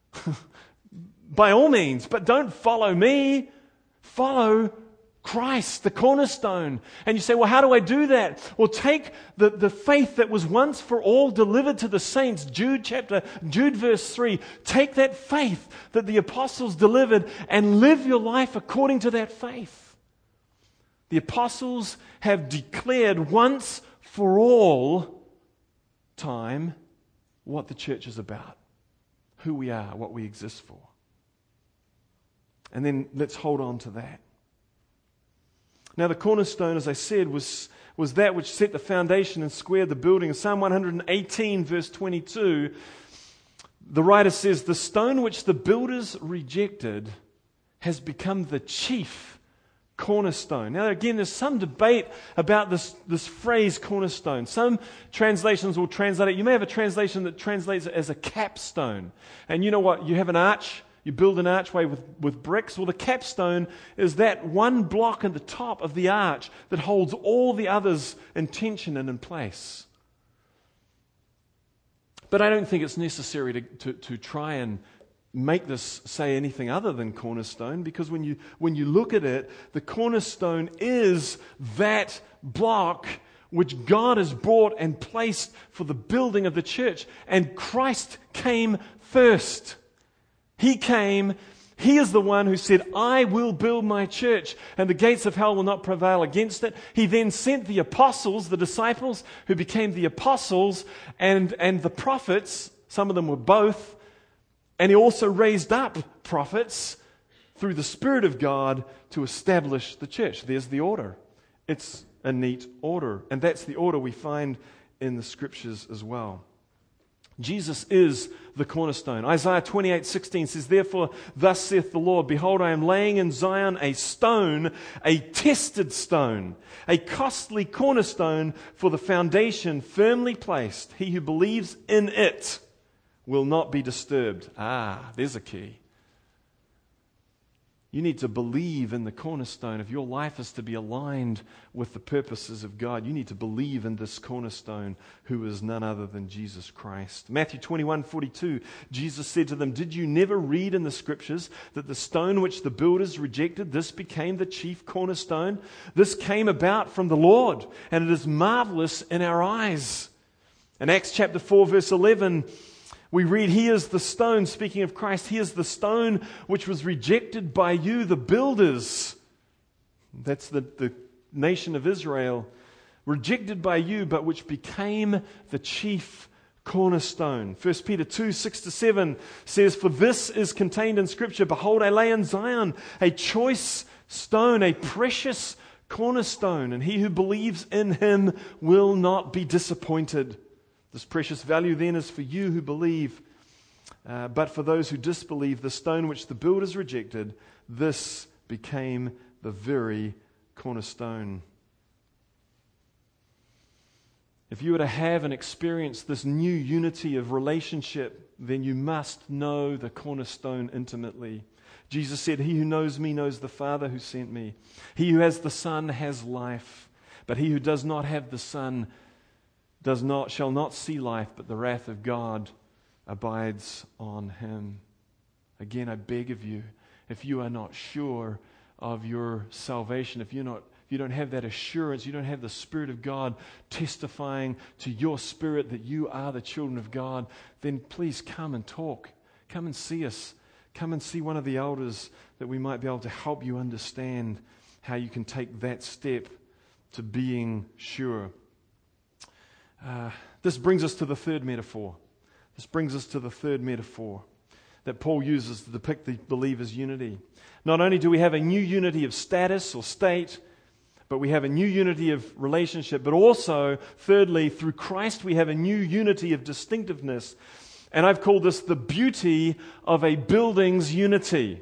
by all means, but don't follow me. Follow Christ, the cornerstone. And you say, well, how do I do that? Well, take the faith that was once for all delivered to the saints, Jude verse 3. Take that faith that the apostles delivered and live your life according to that faith. The apostles have declared once for all time what the church is about, who we are, what we exist for. And then let's hold on to that. Now the cornerstone, as I said, was that which set the foundation and squared the building. In Psalm 118 verse 22, the writer says, "The stone which the builders rejected has become the chief cornerstone." Now again, there's some debate about this phrase cornerstone. Some translations will translate it. You may have a translation that translates it as a capstone. And you know what? You have an arch. You build an archway with bricks. Well, the capstone is that one block at the top of the arch that holds all the others in tension and in place. But I don't think it's necessary to try and make this say anything other than cornerstone, because when you look at it, the cornerstone is that block which God has brought and placed for the building of the church. And Christ came first. He came. He is the one who said, "I will build my church, and the gates of hell will not prevail against it." He then sent the apostles, the disciples, who became the apostles, and the prophets. Some of them were both. And He also raised up prophets through the Spirit of God to establish the church. There's the order. It's a neat order. And that's the order we find in the Scriptures as well. Jesus is the cornerstone. Isaiah 28:16 says, "Therefore, thus saith the Lord, Behold, I am laying in Zion a stone, a tested stone, a costly cornerstone for the foundation firmly placed. He who believes in it will not be disturbed." There's a key. You need to believe in the cornerstone. If your life is to be aligned with the purposes of God, you need to believe in this cornerstone, who is none other than Jesus Christ. Matthew 21:42, Jesus said to them, "Did you never read in the Scriptures that the stone which the builders rejected, this became the chief cornerstone? This came about from the Lord, and it is marvelous in our eyes." In Acts chapter 4 verse 11, we read, "He is the stone," speaking of Christ, "He is the stone which was rejected by you, the builders." That's the nation of Israel rejected by you, but which became the chief cornerstone. 1 Peter 2, 6-7 says, "For this is contained in Scripture, Behold, I lay in Zion a choice stone, a precious cornerstone, and he who believes in him will not be disappointed." This precious value then is for you who believe, but for those who disbelieve, the stone which the builders rejected, this became the very cornerstone. If you were to have and experience this new unity of relationship, then you must know the cornerstone intimately. Jesus said, "He who knows me knows the Father who sent me. He who has the Son has life, but he who does not have the Son shall not see life, but the wrath of God abides on him." Again, I beg of you, if you are not sure of your salvation, if you don't have that assurance, you don't have the Spirit of God testifying to your spirit that you are the children of God, then please come and talk. Come and see us. Come and see one of the elders that we might be able to help you understand how you can take that step to being sure. This brings us to the third metaphor. That Paul uses to depict the believer's unity. Not only do we have a new unity of status or state, but we have a new unity of relationship, but also, thirdly, through Christ we have a new unity of distinctiveness. And I've called this the beauty of a building's unity.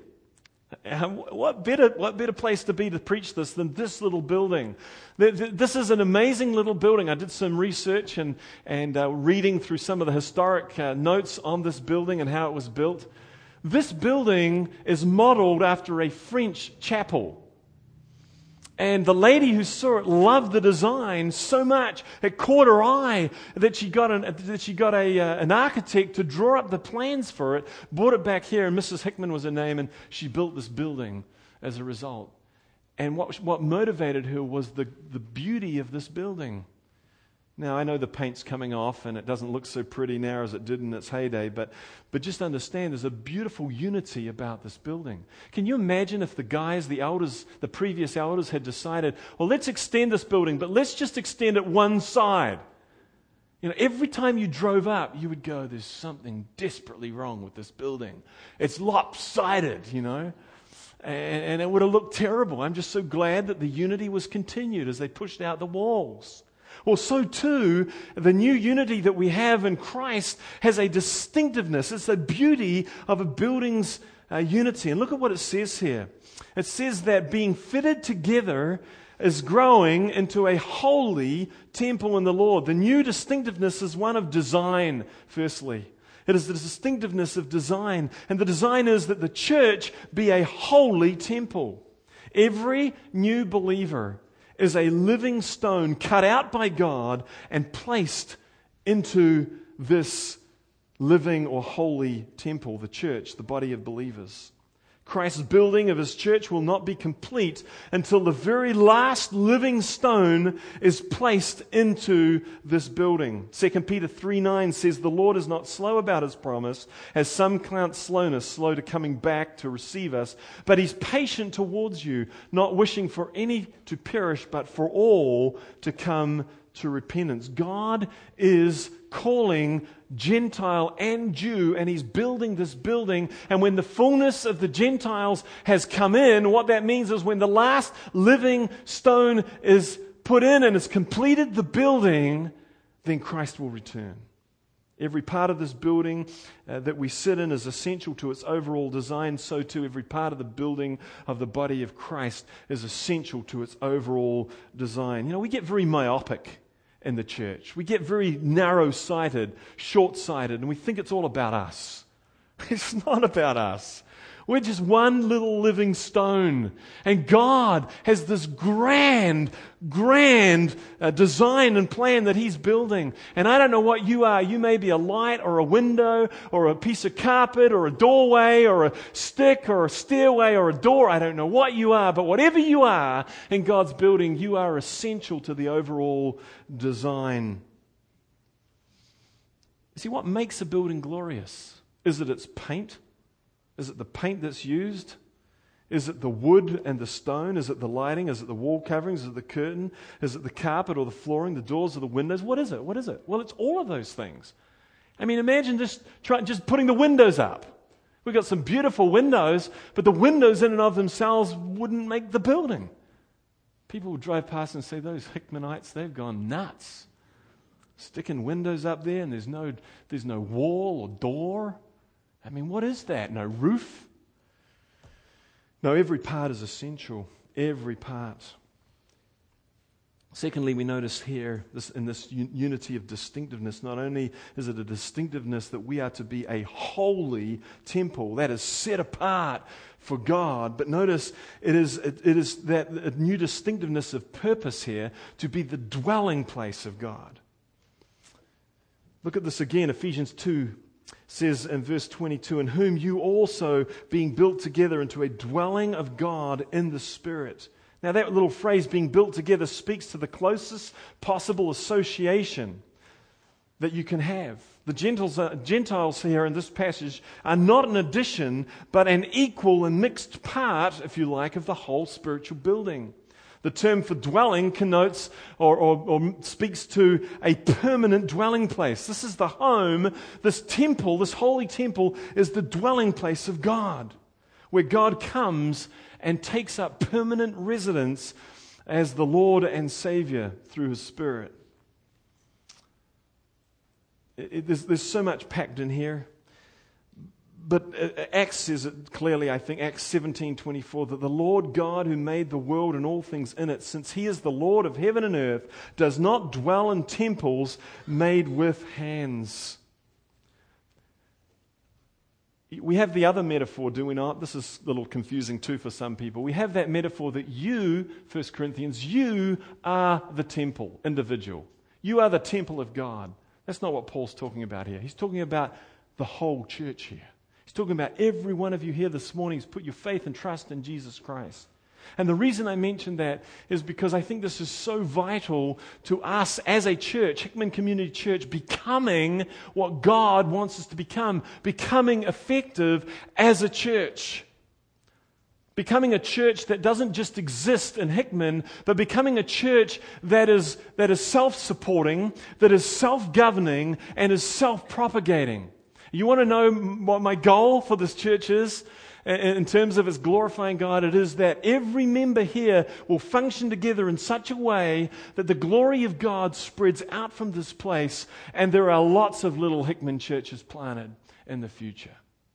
What better place to be to preach this than this little building? This is an amazing little building. I did some research and reading through some of the historic notes on this building and how it was built. This building is modeled after a French chapel. And the lady who saw it loved the design so much, it caught her eye that she got an architect to draw up the plans for it, brought it back here, and Mrs. Hickman was her name, and she built this building as a result. And what motivated her was the beauty of this building. Now, I know the paint's coming off and it doesn't look so pretty now as it did in its heyday, but just understand there's a beautiful unity about this building. Can you imagine if the elders, the previous elders had decided, well, let's extend this building, but let's just extend it one side. You know, every time you drove up, you would go, there's something desperately wrong with this building. It's lopsided, you know. And it would have looked terrible. I'm just so glad that the unity was continued as they pushed out the walls. Well, so too, the new unity that we have in Christ has a distinctiveness. It's the beauty of a building's unity. And look at what it says here. It says that being fitted together is growing into a holy temple in the Lord. The new distinctiveness is one of design, firstly. It is the distinctiveness of design. And the design is that the church be a holy temple. Every new believer is a living stone cut out by God and placed into this living or holy temple, the church, the body of believers. Christ's building of his church will not be complete until the very last living stone is placed into this building. 2 Peter 3:9 says, "The Lord is not slow about his promise, as some count slowness, slow to coming back to receive us, but he's patient towards you, not wishing for any to perish, but for all to come to repentance." God is calling Gentile and Jew, and he's building this building. And when the fullness of the Gentiles has come in, what that means is when the last living stone is put in and has completed the building, then Christ will return. Every part of this building that we sit in is essential to its overall design. So too, every part of the building of the body of Christ is essential to its overall design. You know, we get very myopic in the church. We get very narrow-sighted, short-sighted, and we think it's all about us. It's not about us. We're just one little living stone. And God has this grand design and plan that he's building. And I don't know what you are. You may be a light or a window or a piece of carpet or a doorway or a stick or a stairway or a door. I don't know what you are, but whatever you are in God's building, you are essential to the overall design. See, what makes a building glorious? Is it its paint? Is it the paint that's used? Is it the wood and the stone? Is it the lighting? Is it the wall coverings? Is it the curtain? Is it the carpet or the flooring, the doors or the windows? What is it? What is it? Well, it's all of those things. I mean, imagine just putting the windows up. We've got some beautiful windows, but the windows in and of themselves wouldn't make the building. People would drive past and say, those Hickmanites, they've gone nuts. Sticking windows up there and there's no wall or door. I mean, what is that? No roof? No, every part is essential. Every part. Secondly, we notice here, in this unity of distinctiveness, not only is it a distinctiveness that we are to be a holy temple that is set apart for God, but notice it is that a new distinctiveness of purpose here to be the dwelling place of God. Look at this again, Ephesians 2 says in verse 22, in whom you also being built together into a dwelling of God in the Spirit. Now that little phrase, being built together, speaks to the closest possible association that you can have. The Gentiles here in this passage are not an addition, but an equal and mixed part, if you like, of the whole spiritual building. The term for dwelling connotes or speaks to a permanent dwelling place. This is the home, this temple, this holy temple is the dwelling place of God, where God comes and takes up permanent residence as the Lord and Savior through His Spirit. There's so much packed in here. But Acts says it clearly, I think, Acts 17:24, that the Lord God who made the world and all things in it, since He is the Lord of heaven and earth, does not dwell in temples made with hands. We have the other metaphor, do we not? This is a little confusing too for some people. We have that metaphor that you, 1 Corinthians, you are the temple, individual. You are the temple of God. That's not what Paul's talking about here. He's talking about the whole church here. He's talking about every one of you here this morning who's put your faith and trust in Jesus Christ. And the reason I mention that is because I think this is so vital to us as a church, Hickman Community Church, becoming what God wants us to become, becoming effective as a church. Becoming a church that doesn't just exist in Hickman, but becoming a church that is self-supporting, that is self-governing, and is self-propagating. You want to know what my goal for this church is? In terms of its glorifying God, it is that every member here will function together in such a way that the glory of God spreads out from this place, and there are lots of little Hickman churches planted in the future.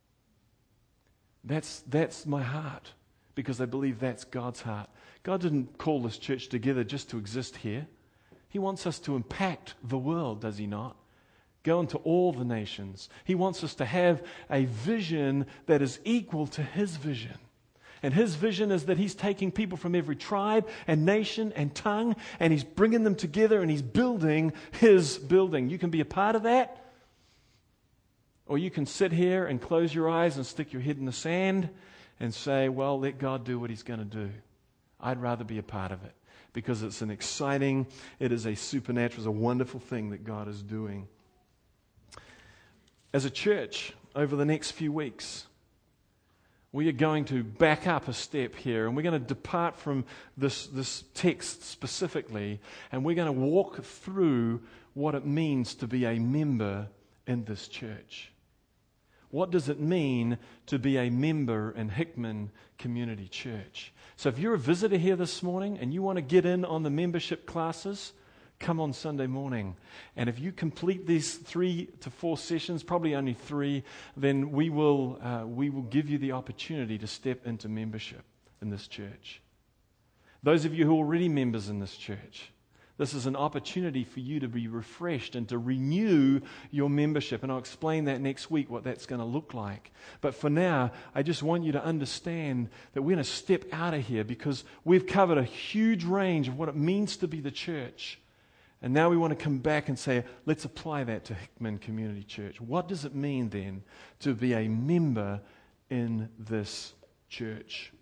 That's my heart, because I believe that's God's heart. God didn't call this church together just to exist here. He wants us to impact the world, does He not? Go into all the nations. He wants us to have a vision that is equal to His vision. And His vision is that He's taking people from every tribe and nation and tongue, and He's bringing them together and He's building His building. You can be a part of that, or you can sit here and close your eyes and stick your head in the sand and say, well, let God do what He's going to do. I'd rather be a part of it because it's an exciting, it is a supernatural, it's a wonderful thing that God is doing. As a church, over the next few weeks, we are going to back up a step here, and we're going to depart from this text specifically, and we're going to walk through what it means to be a member in this church. What does it mean to be a member in Hickman Community Church? So if you're a visitor here this morning and you want to get in on the membership classes, come on Sunday morning. And if you complete these 3 to 4 sessions, probably only 3, then we will give you the opportunity to step into membership in this church. Those of you who are already members in this church, this is an opportunity for you to be refreshed and to renew your membership. And I'll explain that next week, what that's going to look like. But for now, I just want you to understand that we're going to step out of here because we've covered a huge range of what it means to be the church. And now we want to come back and say, let's apply that to Hickman Community Church. What does it mean then to be a member in this church?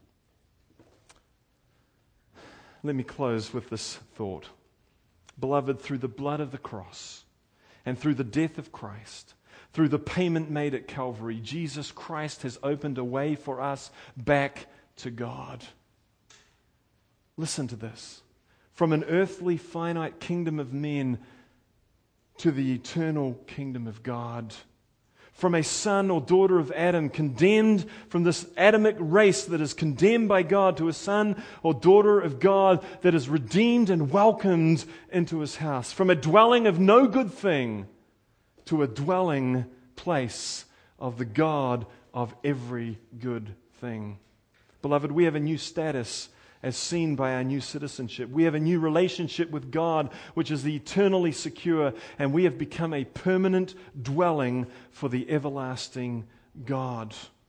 Let me close with this thought. Beloved, through the blood of the cross and through the death of Christ, through the payment made at Calvary, Jesus Christ has opened a way for us back to God. Listen to this. From an earthly, finite kingdom of men to the eternal kingdom of God. From a son or daughter of Adam, condemned from this Adamic race that is condemned by God, to a son or daughter of God that is redeemed and welcomed into His house. From a dwelling of no good thing to a dwelling place of the God of every good thing. Beloved, we have a new status as seen by our new citizenship. We have a new relationship with God, which is the eternally secure, and we have become a permanent dwelling for the everlasting God.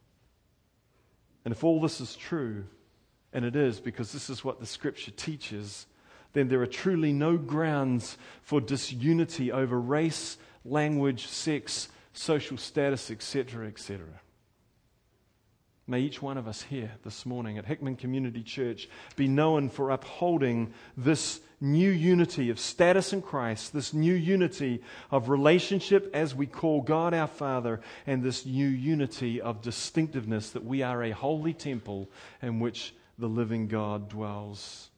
And if all this is true, and it is because this is what the Scripture teaches, then there are truly no grounds for disunity over race, language, sex, social status, etc., etc. May each one of us here this morning at Hickman Community Church be known for upholding this new unity of status in Christ, this new unity of relationship as we call God our Father, and this new unity of distinctiveness that we are a holy temple in which the living God dwells.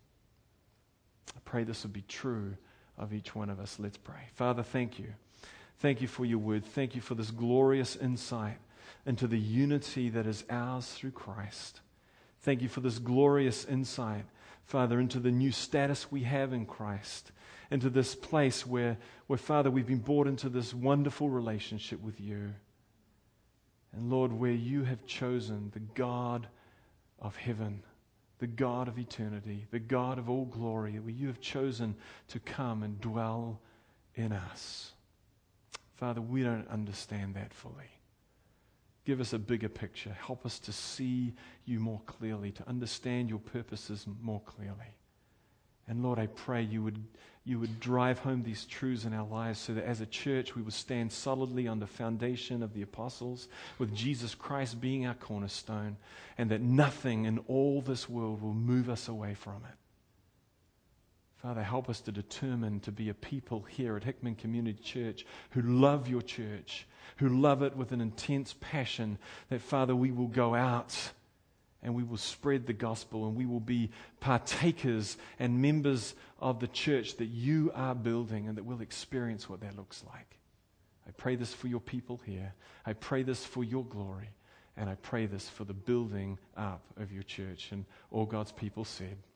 I pray this would be true of each one of us. Let's pray. Father, thank you. Thank you for your word. Thank you for this glorious insight into the unity that is ours through Christ. Thank you for this glorious insight, Father, into the new status we have in Christ, into this place where Father, we've been brought into this wonderful relationship with you. And Lord, where you have chosen the God of heaven, the God of eternity, the God of all glory, where you have chosen to come and dwell in us. Father, we don't understand that fully. Give us a bigger picture. Help us to see you more clearly, to understand your purposes more clearly. And Lord, I pray you would drive home these truths in our lives so that as a church we will stand solidly on the foundation of the apostles, with Jesus Christ being our cornerstone, and that nothing in all this world will move us away from it. Father, help us to determine to be a people here at Hickman Community Church who love your church, who love it with an intense passion, that, Father, we will go out and we will spread the gospel and we will be partakers and members of the church that you are building, and that we'll experience what that looks like. I pray this for your people here. I pray this for your glory. And I pray this for the building up of your church. And all God's people said,